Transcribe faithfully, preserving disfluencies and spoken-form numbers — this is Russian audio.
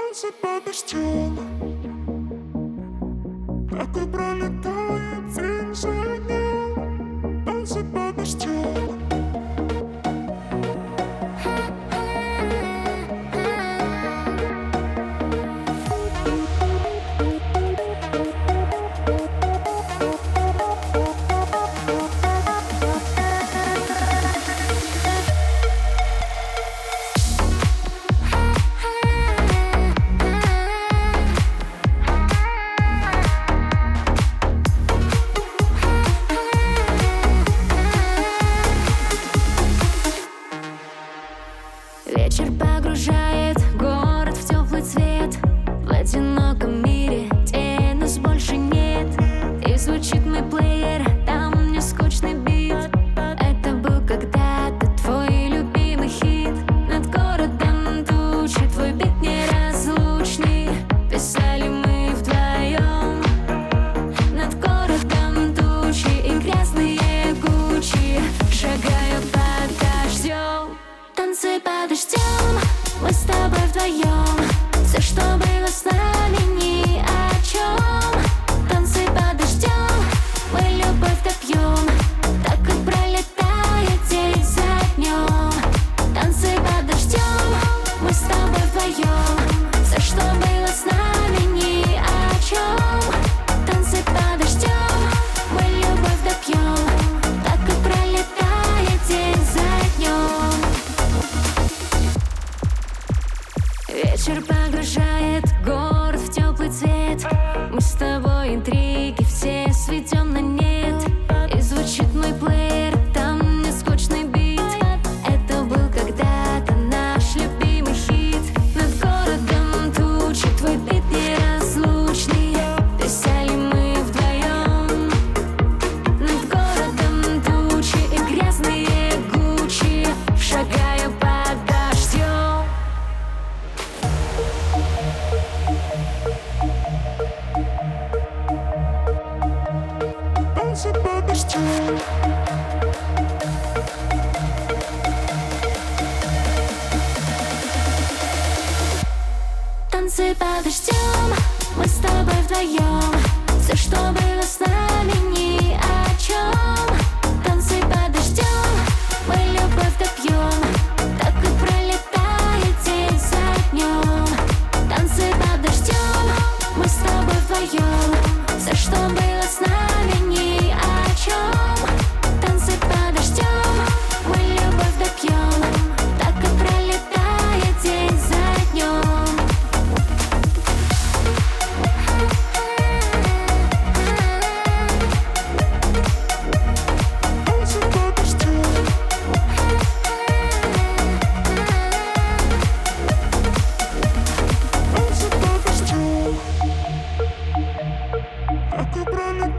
Танцы под дождем, так и пролетает день за днем. Танцы под дождем. Вечер погружает город в теплый цвет. В одиноком мире, где нас больше нет. И звучит мой плеер, там не скучный бит. Это был когда-то твой любимый хит. Над городом тучи, твой бит неразлучный. Писали мы вдвоем. Над городом тучи и грязные Гуччи. Шагаю под дождем. Танцы под дождем, мы с тобой вдвоем. Все, что было с нами, ни о чем. Танцы под дождем, мы любовь допьем. Так и пролетает день за днем. Танцы под дождем, мы с тобой вдвоем. Все, что было с нами, ни о чем. Танцы под дождем, мы любовь допьем. Так и пролетает день за днем. Вечер погружает город в теплый цвет. Мы с тобой интриги все сведем на нет. И звучит мой плеер, там не скучный бит. Это был когда-то наш любимый хит. Над городом тучи, твой бит неразлучный. Писали мы вдвоем. Над городом тучи и грязные Гуччи. Шагаю под дождем. Танцы под дождем. Танцы под дождем, мы с тобой вдвоем. Все, что было с нами, ни о чем. Танцы под дождем, мы любовь допьем. Так и пролетает день за днем. Танцы под дождем, мы с тобой вдвоем. Все, что было с нами, ни о чем. Танцы под дождем, мы любовь допьем. Так и пролетает день за днем. Танцы под дождем. Танцы под дождем. Так и пролетает.